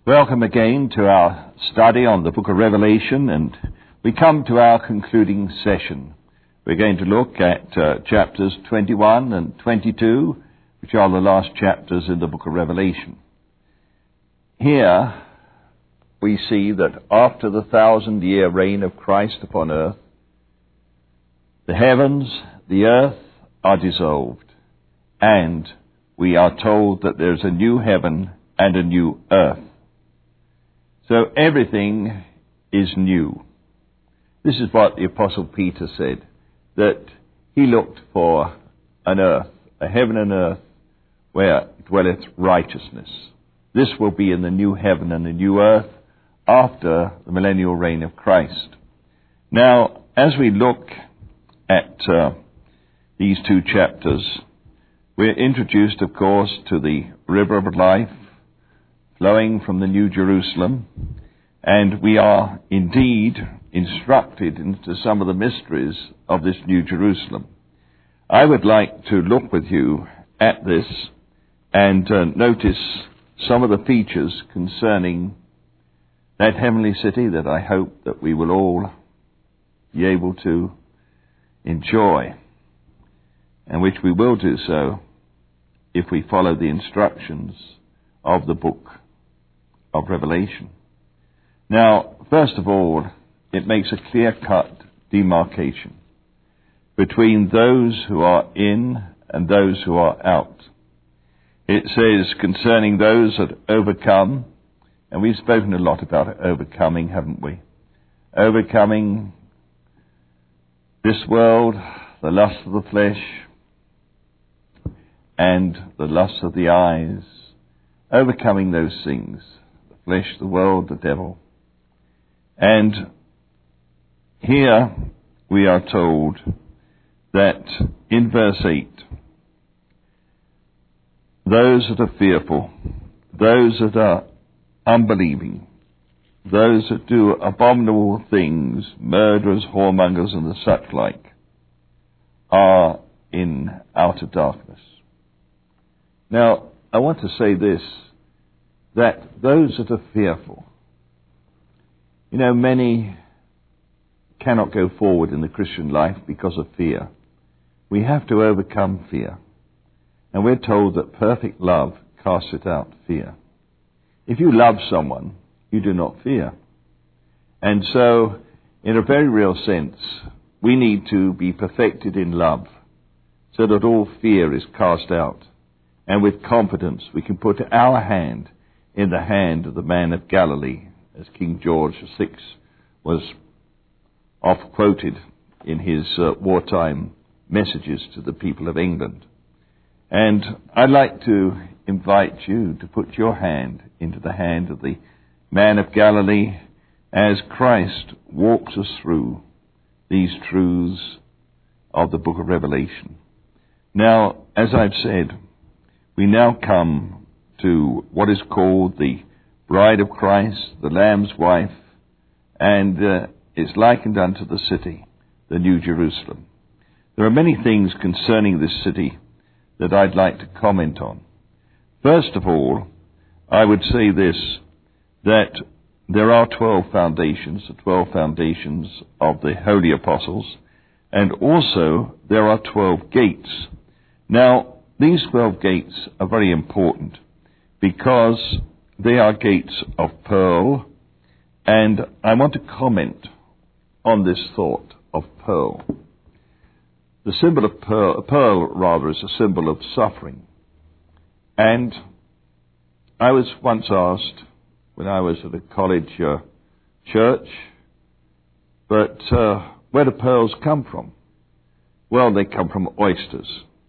Welcome again to our study on the book of Revelation, and we come to our concluding session. We're going to look at chapters 21 and 22, which are the last chapters in the book of Revelation. Here we see that after the 1,000-year reign of Christ upon earth, the heavens, the earth are dissolved, and we are told that there's a new heaven and a new earth. So everything is new. This is what the Apostle Peter said, that he looked for an earth, a heaven and earth, where dwelleth righteousness. This will be in the new heaven and the new earth after the millennial reign of Christ. Now, as we look at these two chapters, we're introduced, of course, to the river of life, flowing from the New Jerusalem, and we are indeed instructed into some of the mysteries of this New Jerusalem. I would like to look with you at this and notice some of the features concerning that heavenly city that I hope that we will all be able to enjoy, and which we will do so if we follow the instructions of the book of Revelation. Now, first of all, it makes a clear-cut demarcation between those who are in and those who are out. It says concerning those that overcome, and we've spoken a lot about overcoming, haven't we? Overcoming this world, the lust of the flesh, and the lust of the eyes, overcoming those things, the flesh, the world, the devil. And here we are told that in verse 8, those that are fearful, those that are unbelieving, those that do abominable things, murderers, whoremongers, and the such like, are in outer darkness. Now, I want to say this, that those that are fearful, many cannot go forward in the Christian life because of fear. We have to overcome fear. And we're told that perfect love casteth out fear. If you love someone, you do not fear. And so, in a very real sense, we need to be perfected in love so that all fear is cast out. And with confidence, we can put our hand in the hand of the man of Galilee, as King George VI was oft-quoted in his wartime messages to the people of England. And I'd like to invite you to put your hand into the hand of the man of Galilee as Christ walks us through these truths of the book of Revelation. Now, as I've said, we now come to what is called the bride of Christ, the Lamb's wife, and it's likened unto the city, the New Jerusalem. There are many things concerning this city that I'd like to comment on. First of all, I would say this, that there are 12 foundations, the 12 foundations of the holy apostles, and also there are 12 gates. Now, these 12 gates are very important because they are gates of pearl, and I want to comment on this thought of pearl. The symbol of pearl is a symbol of suffering. And I was once asked, when I was at a college church, but where do pearls come from? Well, they come from oysters.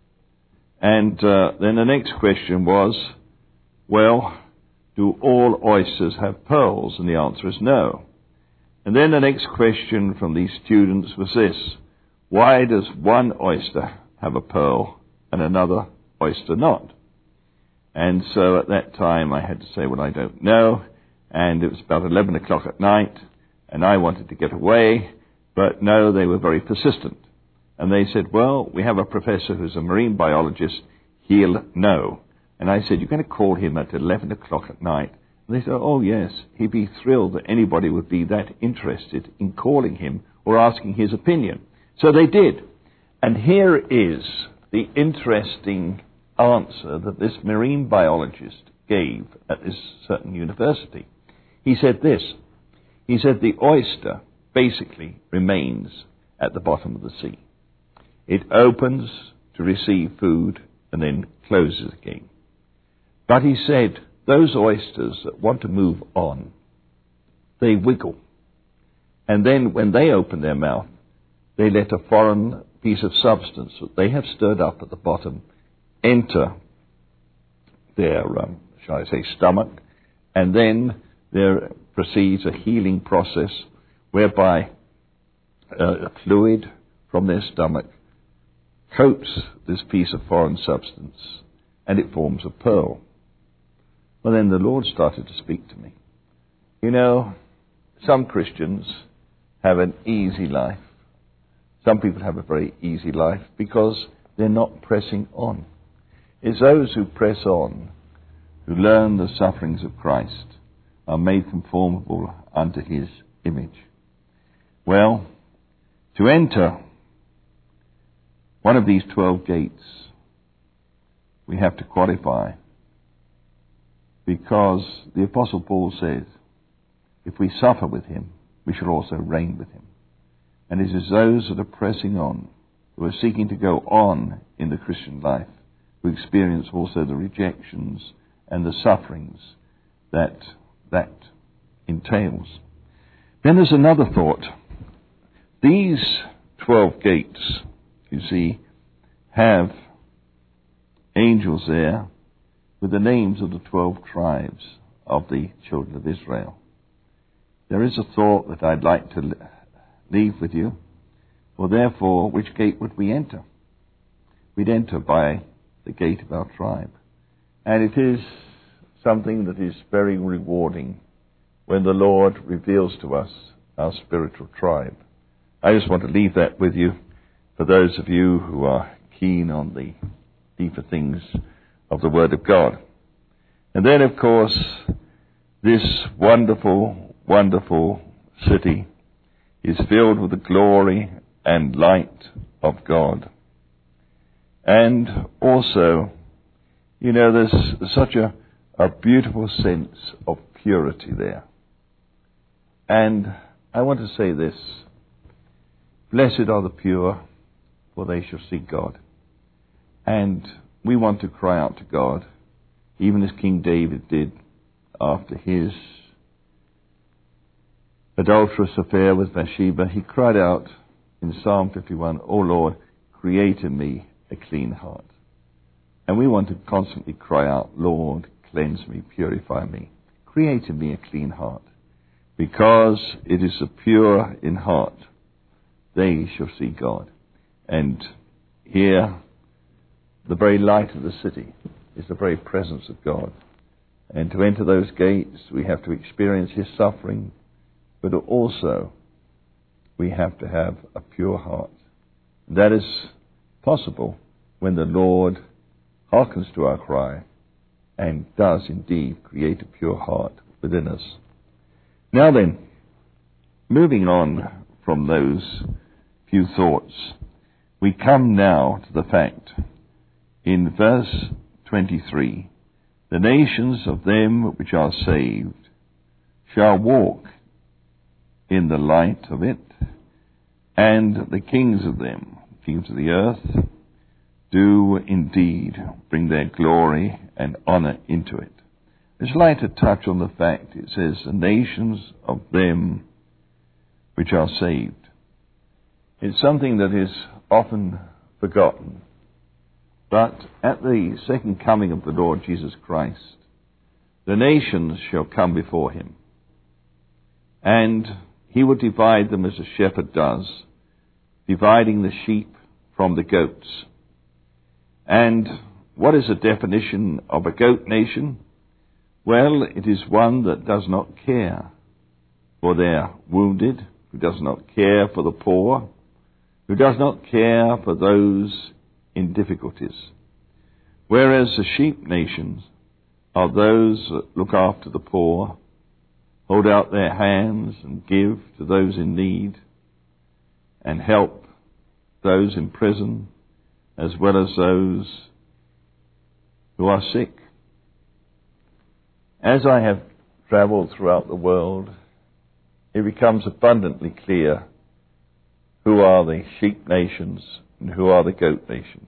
And then the next question was, well, do all oysters have pearls? And the answer is no. And then the next question from these students was this, why does one oyster have a pearl and another oyster not? And so at that time I had to say, well, I don't know. And it was about 11 o'clock at night, and I wanted to get away, but no, they were very persistent. And they said, well, we have a professor who's a marine biologist, he'll know. And I said, you're going to call him at 11 o'clock at night And they said, oh yes, he'd be thrilled that anybody would be that interested in calling him or asking his opinion. So they did. And here is the interesting answer that this marine biologist gave at this certain university. He said this. He said the oyster basically remains at the bottom of the sea. It opens to receive food and then closes again. But he said those oysters that want to move on, they wiggle. And then when they open their mouth, they let a foreign piece of substance that they have stirred up at the bottom enter their, shall I say, stomach, and then there proceeds a healing process whereby a fluid from their stomach coats this piece of foreign substance, and it forms a pearl. Well, then the Lord started to speak to me. You know, some Christians have an easy life. Some people have a very easy life because they're not pressing on. It's those who press on, who learn the sufferings of Christ, are made conformable unto his image. Well, to enter one of these 12 gates, we have to qualify, because the Apostle Paul says, if we suffer with him, we shall also reign with him. And it is those that are pressing on, who are seeking to go on in the Christian life, who experience also the rejections and the sufferings that entails. Then there's another thought. These 12 gates, you see, have angels there with the names of the 12 tribes of the children of Israel. There is a thought that I'd like to leave with you. Well, therefore, which gate would we enter? We'd enter by the gate of our tribe. And it is something that is very rewarding when the Lord reveals to us our spiritual tribe. I just want to leave that with you for those of you who are keen on the deeper things of the Word of God. And then, of course, this wonderful, wonderful city is filled with the glory and light of God. And also, you know, there's such a beautiful sense of purity there. And I want to say this: blessed are the pure, for they shall see God. And we want to cry out to God, even as King David did after his adulterous affair with Bathsheba. He cried out in Psalm 51, O Lord, create in me a clean heart. And we want to constantly cry out, Lord, cleanse me, purify me, create in me a clean heart. Because it is the pure in heart, they shall see God. And here, the very light of the city is the very presence of God. And to enter those gates, we have to experience his suffering, but also we have to have a pure heart. That is possible when the Lord hearkens to our cry and does indeed create a pure heart within us. Now then, moving on from those few thoughts, we come now to the fact in verse 23, the nations of them which are saved shall walk in the light of it, and the kings of them, kings of the earth, do indeed bring their glory and honor into it. I'd just like to touch on the fact, it says, the nations of them which are saved. It's something that is often forgotten. But at the second coming of the Lord Jesus Christ, the nations shall come before him, and he will divide them as a shepherd does, dividing the sheep from the goats. And what is the definition of a goat nation? Well, it is one that does not care for their wounded, who does not care for the poor, who does not care for those in difficulties. Whereas the sheep nations are those that look after the poor, hold out their hands and give to those in need, and help those in prison as well as those who are sick. As I have travelled throughout the world, it becomes abundantly clear who are the sheep nations and who are the goat nations.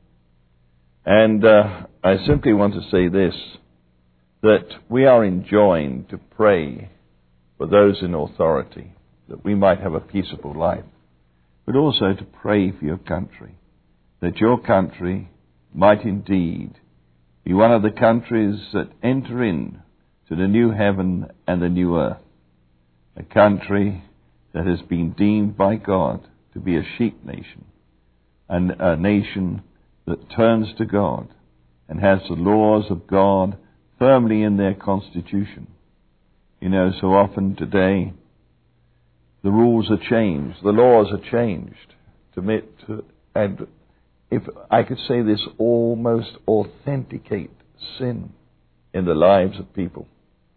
And I simply want to say this, that we are enjoined to pray for those in authority, that we might have a peaceable life, but also to pray for your country, that your country might indeed be one of the countries that enter in to the new heaven and the new earth, a country that has been deemed by God to be a sheep nation, and a nation that turns to God and has the laws of God firmly in their constitution. You know, so often today the rules are changed, the laws are changed and if I could say this, almost authenticate sin in the lives of people.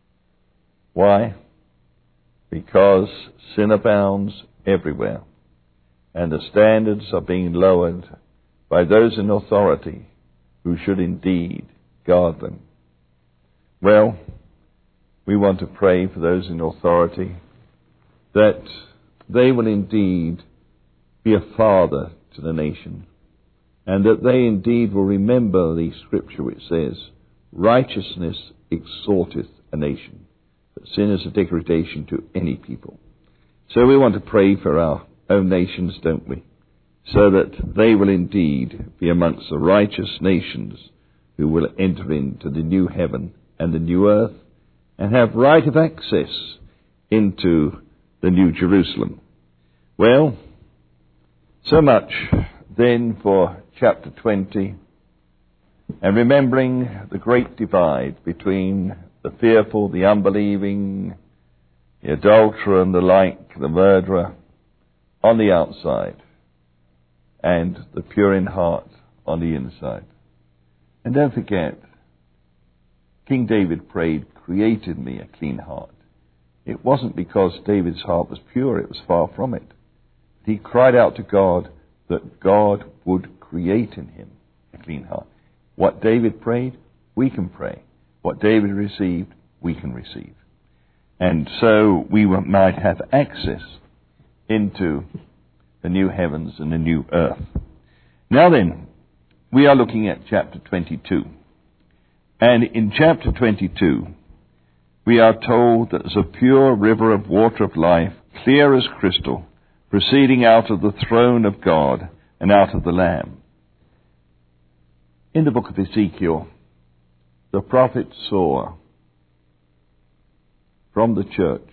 Why? Because sin abounds everywhere, and the standards are being lowered by those in authority who should indeed guard them. Well, we want to pray for those in authority that they will indeed be a father to the nation, and that they indeed will remember the scripture which says, righteousness exalteth a nation, but sin is a degradation to any people. So we want to pray for our own nations, don't we? So that they will indeed be amongst the righteous nations who will enter into the new heaven and the new earth and have right of access into the new Jerusalem. Well, so much then for chapter 20, and remembering the great divide between the fearful, the unbelieving, the adulterer and the like, the murderer on the outside, and the pure in heart on the inside. And don't forget, King David prayed, create in me a clean heart. It wasn't because David's heart was pure, it was far from it. He cried out to God that God would create in him a clean heart. What David prayed, we can pray. What David received, we can receive. And so we might have access into the new heavens and the new earth. Now then, we are looking at chapter 22. And in chapter 22, we are told that there's a pure river of water of life, clear as crystal, proceeding out of the throne of God and out of the Lamb. In the book of Ezekiel, the prophet saw from the church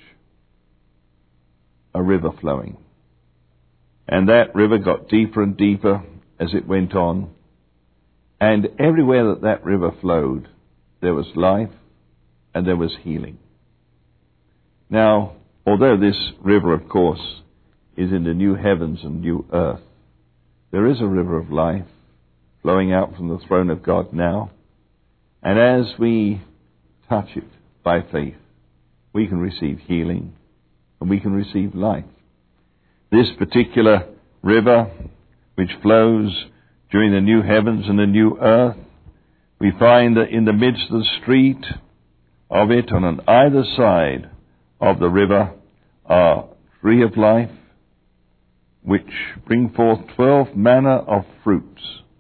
a river flowing. And that river got deeper and deeper as it went on. And everywhere that that river flowed, there was life and there was healing. Now, although this river, of course, is in the new heavens and new earth, there is a river of life flowing out from the throne of God now. And as we touch it by faith, we can receive healing and we can receive life. This particular river, which flows during the new heavens and the new earth, we find that in the midst of the street of it, and on either side of the river, are tree of life, which bring forth 12 manner of fruits.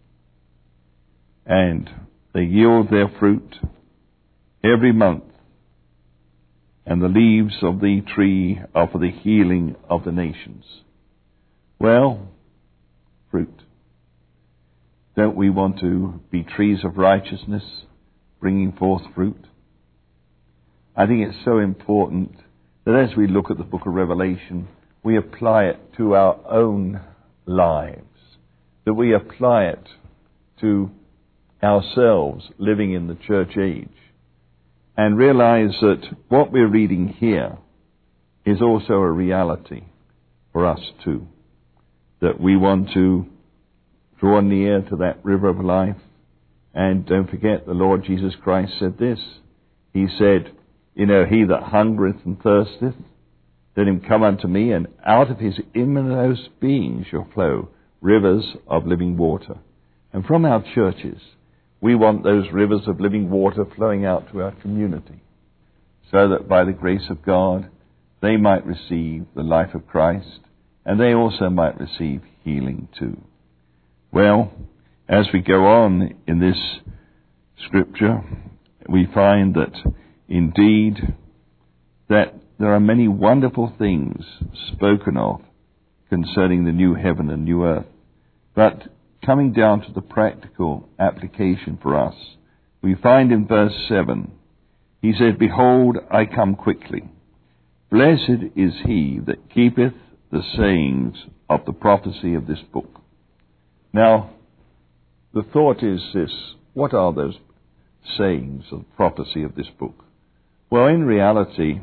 And they yield their fruit every month. And the leaves of the tree are for the healing of the nations. Well, fruit. Don't we want to be trees of righteousness, bringing forth fruit? I think it's so important that as we look at the book of Revelation, we apply it to our own lives, that we apply it to ourselves living in the church age, and realize that what we're reading here is also a reality for us too, that we want to draw near to that river of life And don't forget, the Lord Jesus Christ said this. He said, he that hungereth and thirsteth, let him come unto me, and out of his inmost being shall flow rivers of living water. And from our churches, we want those rivers of living water flowing out to our community, so that by the grace of God, they might receive the life of Christ, and they also might receive healing too. Well, as we go on in this scripture, we find that indeed that there are many wonderful things spoken of concerning the new heaven and new earth. But coming down to the practical application for us, we find in verse 7, he said, Behold, I come quickly. Blessed is he that keepeth the sayings of the prophecy of this book. Now, the thought is this: what are those sayings of prophecy of this book? Well, in reality,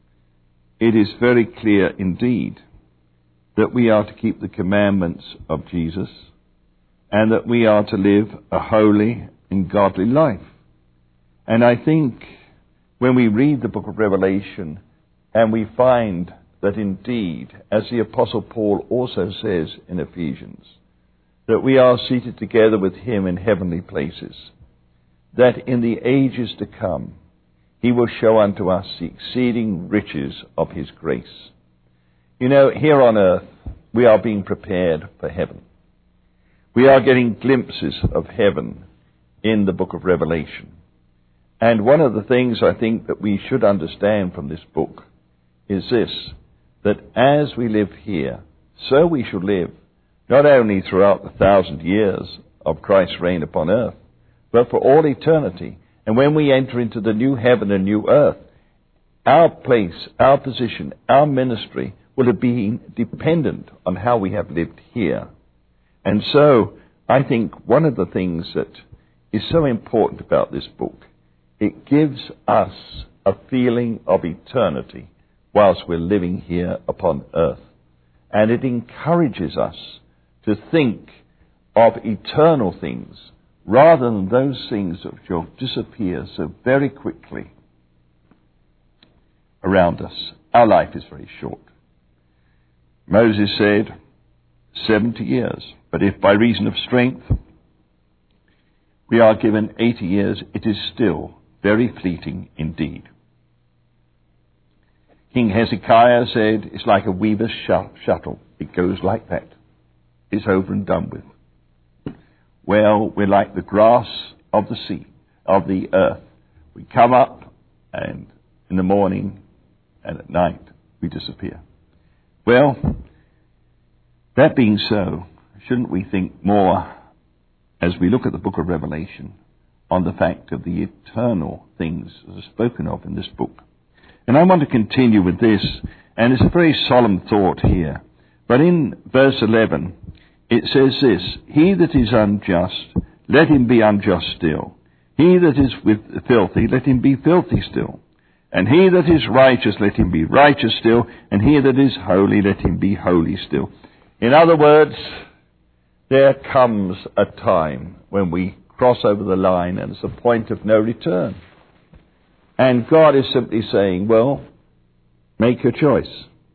it is very clear indeed that we are to keep the commandments of Jesus, and that we are to live a holy and godly life. And I think when we read the book of Revelation, and we find that indeed, as the Apostle Paul also says in Ephesians, that we are seated together with him in heavenly places, that in the ages to come he will show unto us the exceeding riches of his grace. Here on earth, we are being prepared for heaven. We are getting glimpses of heaven in the book of Revelation. And one of the things I think that we should understand from this book is this, that as we live here, so we shall live, not only throughout the 1,000 years of Christ's reign upon earth, but for all eternity. And when we enter into the new heaven and new earth, our place, our position, our ministry will have been dependent on how we have lived here. And so, I think one of the things that is so important about this book, it gives us a feeling of eternity whilst we're living here upon earth. And it encourages us to think of eternal things rather than those things that shall disappear so very quickly around us. Our life is very short. Moses said 70 years, but if by reason of strength we are given 80 years, it is still very fleeting indeed. King Hezekiah said, it's like a weaver's shuttle. It goes like that. It's over and done with. Well, we're like the grass of the sea, of the earth. We come up, and in the morning and at night we disappear. Well, that being so, shouldn't we think more, as we look at the book of Revelation, on the fact of the eternal things that are spoken of in this book? And I want to continue with this, and it's a very solemn thought here. But in verse 11, it says this: He that is unjust, let him be unjust still. He that is filthy, let him be filthy still. And he that is righteous, let him be righteous still. And he that is holy, let him be holy still. In other words, there comes a time when we cross over the line and it's a point of no return. And God is simply saying, well, make your choice.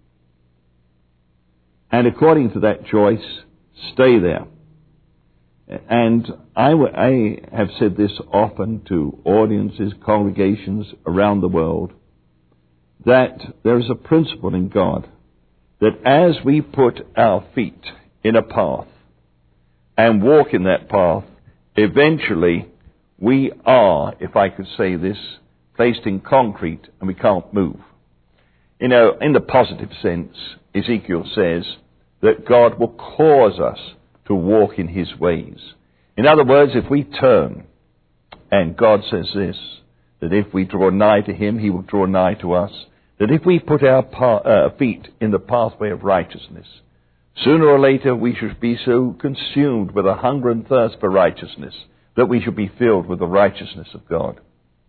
And according to that choice, stay there. And I have said this often to audiences, congregations around the world, that there is a principle in God that as we put our feet in a path and walk in that path, eventually we are, if I could say this, placed in concrete and we can't move. In the positive sense, Ezekiel says that God will cause us to walk in his ways. In other words, if we turn, and God says this, that if we draw nigh to him, he will draw nigh to us, that if we put our feet in the pathway of righteousness, sooner or later we should be so consumed with a hunger and thirst for righteousness that we should be filled with the righteousness of God.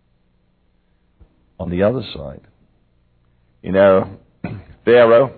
On the other side, Pharaoh,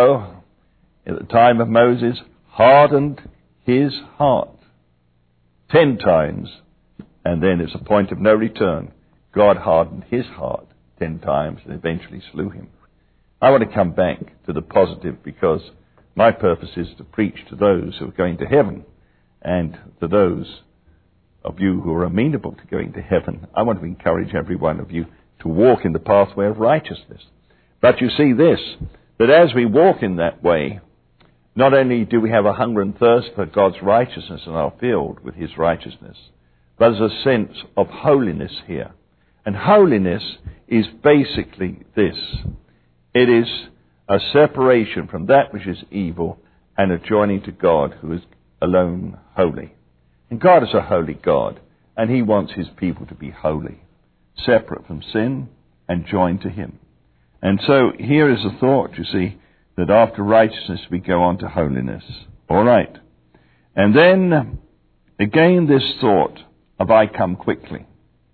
at the time of Moses, hardened his heart 10 times, and then it's a point of no return. God hardened his heart 10 times and eventually slew him. I want to come back to the positive, because my purpose is to preach to those who are going to heaven, and to those of you who are amenable to going to heaven. I want to encourage every one of you to walk in the pathway of righteousness. But you see this, that as we walk in that way, not only do we have a hunger and thirst for God's righteousness and are filled with his righteousness, but there's a sense of holiness here. And holiness is basically this. It is a separation from that which is evil and a joining to God, who is alone holy. And God is a holy God, and he wants his people to be holy, separate from sin and joined to him. And so here is a thought, you see, that after righteousness we go on to holiness. All right. And then, again, this thought of I come quickly.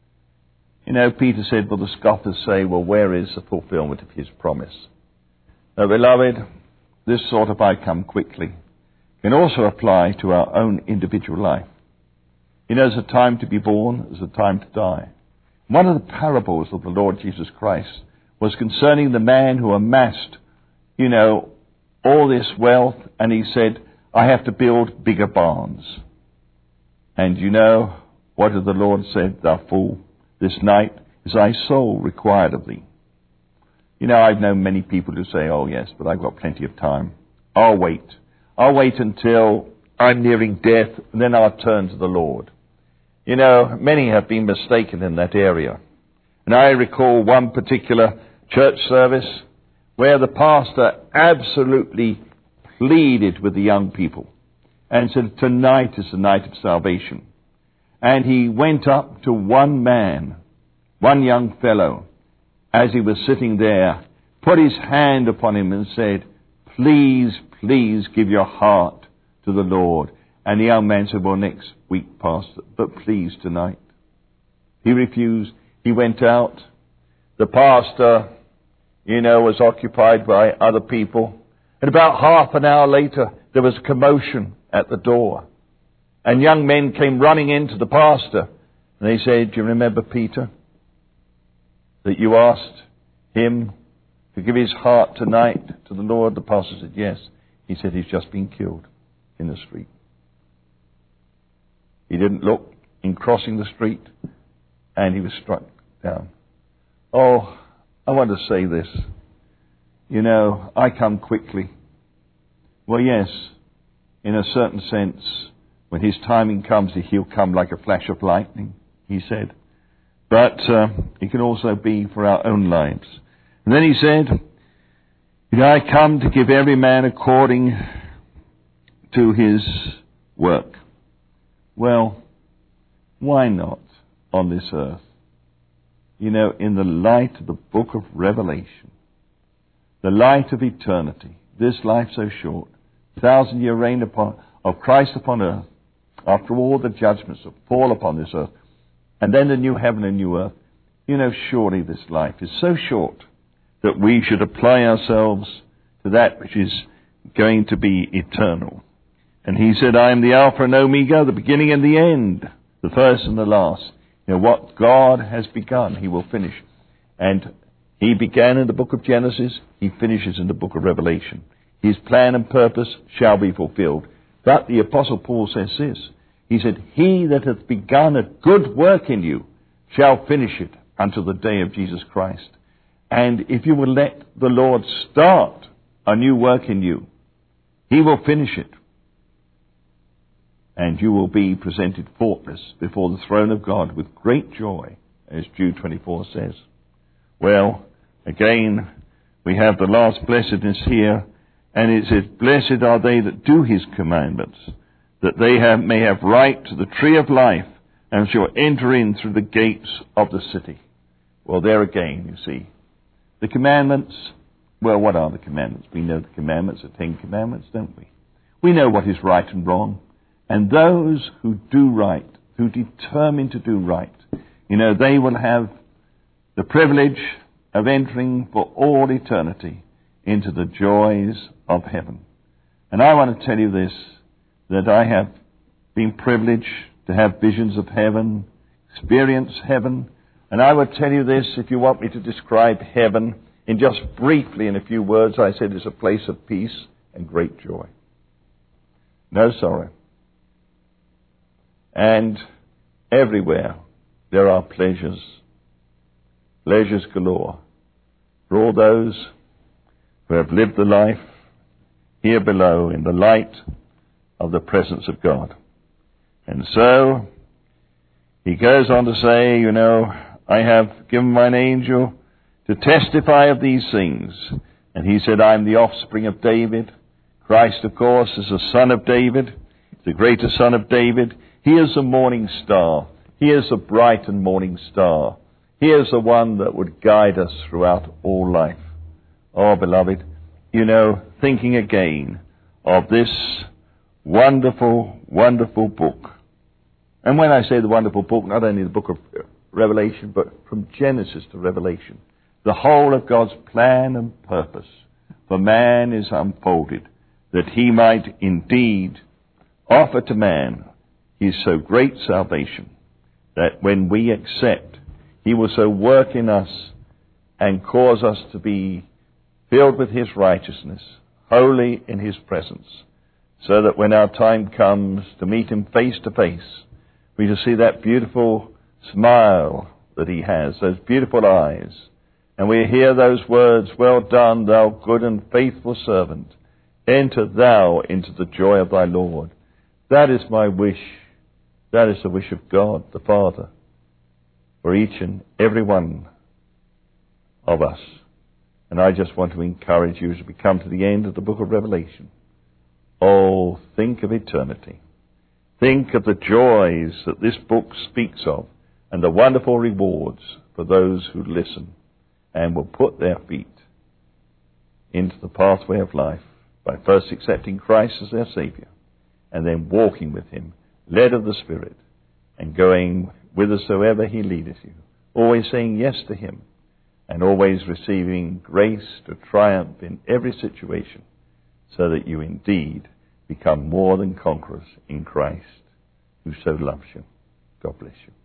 You know, Peter said, well, the scoffers say, well, where is the fulfillment of his promise? Now, beloved, this sort of I come quickly can also apply to our own individual life. You know, there's a time to be born, there's a time to die. One of the parables of the Lord Jesus Christ was concerning the man who amassed, you know, all this wealth, and he said, I have to build bigger barns. And you know, what did the Lord say? Thou fool, this night is thy soul required of thee. You know, I've known many people who say, oh yes, but I've got plenty of time. I'll wait. I'll wait until I'm nearing death, and then I'll turn to the Lord. You know, many have been mistaken in that area. And I recall one particular church service where the pastor absolutely pleaded with the young people and said, tonight is the night of salvation. And he went up to one man, one young fellow, as he was sitting there, put his hand upon him and said, please, please give your heart to the Lord. And the young man said, well, next week, Pastor, but please tonight. He refused. He went out. The pastor, you know, was occupied by other people. And about half an hour later, there was a commotion at the door. And young men came running into the pastor. And they said, do you remember Peter? That you asked him to give his heart tonight to the Lord? The pastor said, yes. He said, he's just been killed in the street. He didn't look in crossing the street, and he was struck down. Oh, I want to say this. You know, I come quickly. Well, yes, in a certain sense, when his timing comes, he'll come like a flash of lightning, he said. But it can also be for our own lives. And then he said, you know, I come to give every man according to his work. Well, why not on this earth? You know, in the light of the book of Revelation, the light of eternity, this life so short, 1,000-year reign of Christ upon earth, after all the judgments that fall upon this earth, and then the new heaven and new earth, you know, surely this life is so short that we should apply ourselves to that which is going to be eternal. And he said, I am the Alpha and Omega, the beginning and the end, the first and the last. You know, what God has begun, he will finish. And he began in the book of Genesis, he finishes in the book of Revelation. His plan and purpose shall be fulfilled. But the Apostle Paul says this. He said, he that hath begun a good work in you shall finish it until the day of Jesus Christ. And if you will let the Lord start a new work in you, he will finish it. And you will be presented faultless before the throne of God with great joy, as Jude 24 says. Well, again, we have the last blessedness here, and it says, blessed are they that do his commandments, that they may have right to the tree of life, and shall enter in through the gates of the city. Well, there again, you see, the commandments, well, what are the commandments? We know the commandments, the 10 commandments, don't we? We know what is right and wrong. And those who do right, who determine to do right, you know, they will have the privilege of entering for all eternity into the joys of heaven. And I want to tell you this, that I have been privileged to have visions of heaven, experience heaven. And I would tell you this, if you want me to describe heaven in just briefly in a few words, I said it's a place of peace and great joy. No sorrow. And everywhere there are pleasures galore, for all those who have lived the life here below in the light of the presence of God. And so he goes on to say, I have given mine angel to testify of these things. And he said, I am the offspring of David. Christ, of course, is the son of David, the greatest son of David. He is the morning star. He is the bright and morning star. He is the one that would guide us throughout all life. Oh, beloved, thinking again of this wonderful, wonderful book. And when I say the wonderful book, not only the book of Revelation, but from Genesis to Revelation, the whole of God's plan and purpose for man is unfolded, that he might indeed offer to man his so great salvation, that when we accept, he will so work in us and cause us to be filled with his righteousness, holy in his presence, so that when our time comes to meet him face to face, we shall see that beautiful smile that he has, those beautiful eyes, and we hear those words, well done, thou good and faithful servant, enter thou into the joy of thy Lord. That is my wish. That is the wish of God, the Father, for each and every one of us. And I just want to encourage you as we come to the end of the book of Revelation. Oh, think of eternity. Think of the joys that this book speaks of and the wonderful rewards for those who listen and will put their feet into the pathway of life by first accepting Christ as their Savior and then walking with him, led of the Spirit, and going whithersoever he leadeth you, always saying yes to him, and always receiving grace to triumph in every situation, so that you indeed become more than conquerors in Christ, who so loves you. God bless you.